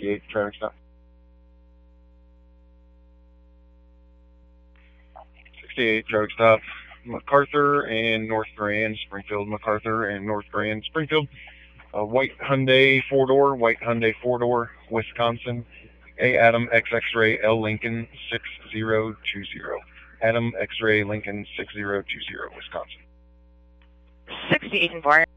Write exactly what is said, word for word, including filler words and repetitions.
sixty-eight traffic stop. sixty-eight traffic stop. MacArthur and North Grand, Springfield, MacArthur and North Grand, Springfield. Uh, white Hyundai four-door, white Hyundai four-door, Wisconsin. A Adam X X-ray L Lincoln six zero two zero. Adam X-ray Lincoln six zero two zero, Wisconsin. sixty-eight environment.